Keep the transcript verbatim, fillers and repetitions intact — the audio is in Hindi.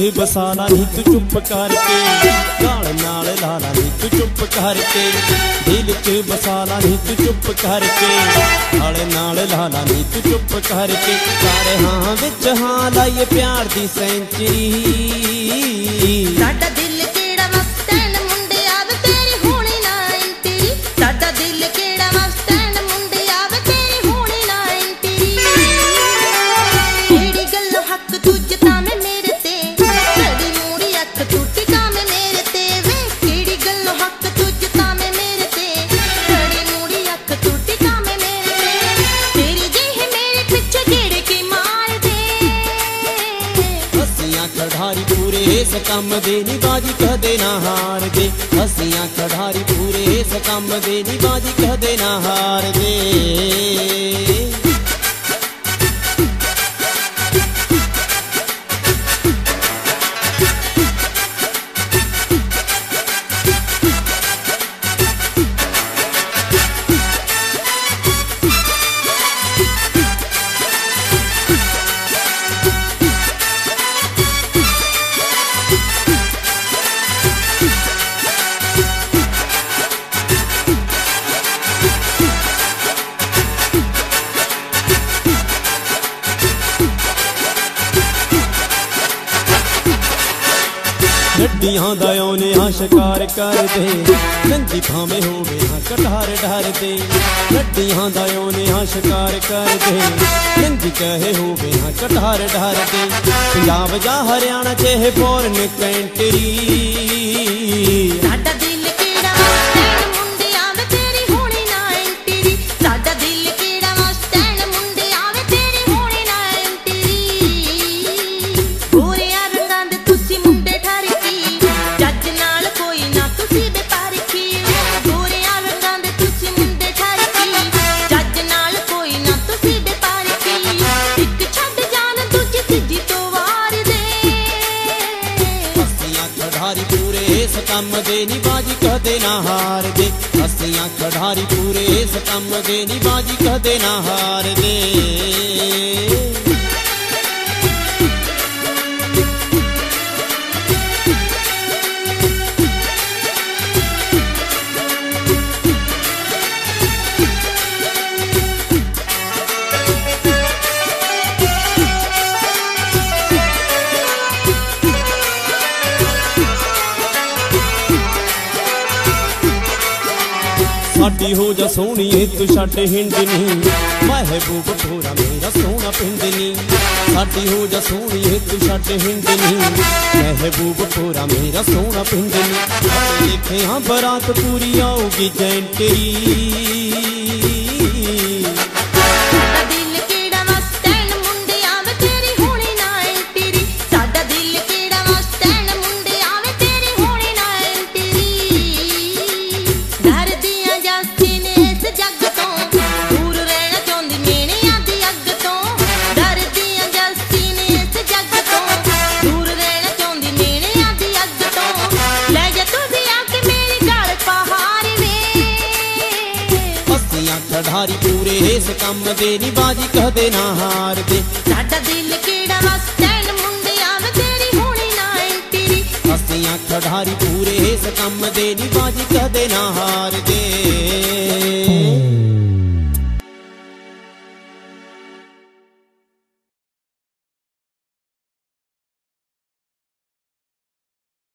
बसाला नी तू चुप करके, गाल नाल लाला नी तू चुप करके, दिल च बसाला नी तू चुप करके, गाल नाल लाला नी तू चुप करके। सारे हाँ विच हाँ लाइए प्यार दी सेंचुरी, साडा दिल केड़ा मस्तान मुंडे आवे तेरी होनी ना एंट्री, साडा दिल केड़ा मस्तान मुंडे आवे तेरी होनी ना एंट्री। केड़ी गल्लों हक तुझ तामे मेरे ते, कड़ी मूड़ी अख टूटी कामे मेरे ते वे, केड़ी गल्लों हक तुझ तामे मेरे ते, कड़ी मूड़ी अख टूटी कामे मेरे ते। तेरी जेह मेरे पिछे गेड़े की मार दे, हसियां खड़ारी पूरे इस कम दे नी बाजी कदे ना हार दे, हसियां खड़ारी पूरे इस कम दे नी बाजी कदे ना हार दे। नड्डियां दा औने हाँ शिकार कर दे, नंदी भावे होवे हाँ कटार डर दे, नड्डियां दा औने हाँ शिकार कर दे, नंदी कहे होवे हाँ कटार डर दे। पंजाब जा हरियाणा च है फॉरन कंट्री, साडा दिल केड़ा मस्तान मुंडे आवे तेरी होनी ना एंट्री, साडा दिल केड़ा मस्तान मुंडे आवे तेरी होनी ना एंट्री। गोरियां रंगां दे तुसी मुंडे ठरकी, जज नाल कोई ना तुसी बेपारखी, गोरियां रंगां दे तुसी मुंडे ठरकी, जज नाल कोई ना तुसी बेपारखी। इक छड्ड जान दूजी तीजी तो वार दे, हसियां खड़ारी पूरे इस कम दे नी बाजी कदे ना हार दे, हसियां खड़ारी पूरे इस कम दे नी बाजी कदे ना हार दे। साडी हो जा सोहनी तू छड्ड हिंडनी, महबूब पूरा मेरा सोहना पिंडनी। साडी हो जा सोहनी तू छड्ड हिंडनी, महबूब पूरा मेरा सोहना पिंडनी। लिखे हाँ बरात पूरी आऊगी जैंटरी, साडा दिल केड़ा मस्तान मुंडे आवे तेरी होनी ना एंट्री, साडा दिल केड़ा मस्तान मुंडे आवे तेरी होनी ना एंट्री। डर दियां जासी ने इस जग तो, दूर रहना चाहुंदी मेरे आदी अग तो, डर दियां जासी ने इस जग तो, दूर रहना चाहुंदी मेरे आदी अग तो। ले जा तू भी आके मेरी गल पहाड़ वे, हसियां खड़ारी पूरे इस कम दे नी बाजी कदे ना हार दे, साडा दिल केड़ा मस्तान मुंडे आवे तेरी होनी ना एंट्री, हसियां खड़ारी पूरे इस कम दे नी बाजी कदे ना हार दे।